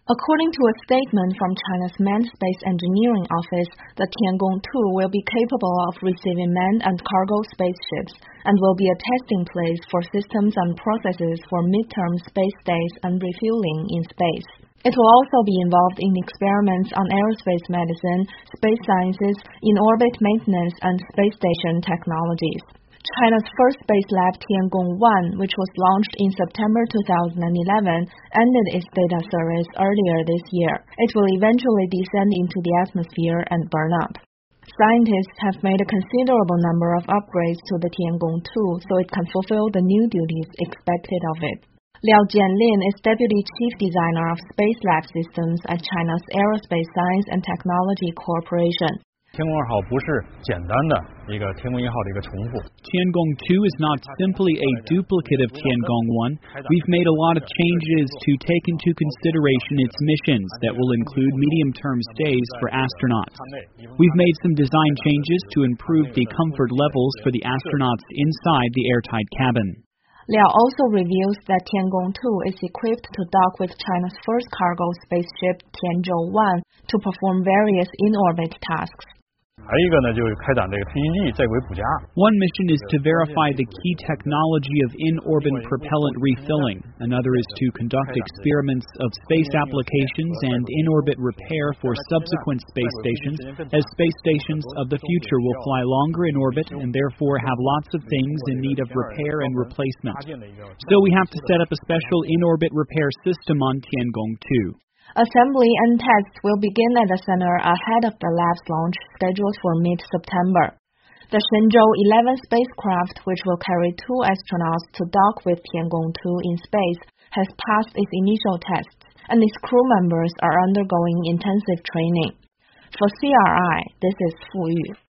According to a statement from China's Manned Space Engineering Office, the Tiangong-2 will be capable of receiving manned and cargo spaceships and will be a testing place for systems and processes for midterm space stays and refueling in space. It will also be involved in experiments on aerospace medicine, space sciences, in-orbit maintenance, and space station technologies. China's first space lab Tiangong-1, which was launched in September 2011, ended its data service earlier this year. It will eventually descend into the atmosphere and burn up. Scientists have made a considerable number of upgrades to the Tiangong-2 so it can fulfill the new duties expected of it. Liao Jianlin is Deputy Chief Designer of Space Lab Systems at China's Aerospace Science and Technology Corporation. 天宫2号不是简单的一个天宫1号的一个重复。 Tiangong-2 is not simply a duplicate of Tiangong-1. We've made a lot of changes to take into consideration its missions that will include medium-term stays for astronauts. We've made some design changes to improve the comfort levels for the astronauts inside the airtight cabin. Liao also reveals that Tiangong-2 is equipped to dock with China's first cargo spaceship Tianzhou-1 to perform various in-orbit tasks. 还有一个呢，就是开展这个推进剂在轨补加。 One mission is to verify the key technology of in-orbit propellant refilling. Another is to conduct experiments of space applications and in-orbit repair for subsequent space stations, as space stations of the future will fly longer in orbit and therefore have lots of things in need of repair and replacement. So we have to set up a special in-orbit repair system on Tiangong-2. Assembly and tests will begin at the center ahead of the lab's launch scheduled for mid-September. The Shenzhou 11 spacecraft, which will carry 2 astronauts to dock with Tiangong-2 in space, has passed its initial tests, and its crew members are undergoing intensive training. For CRI, this is Fu Yu.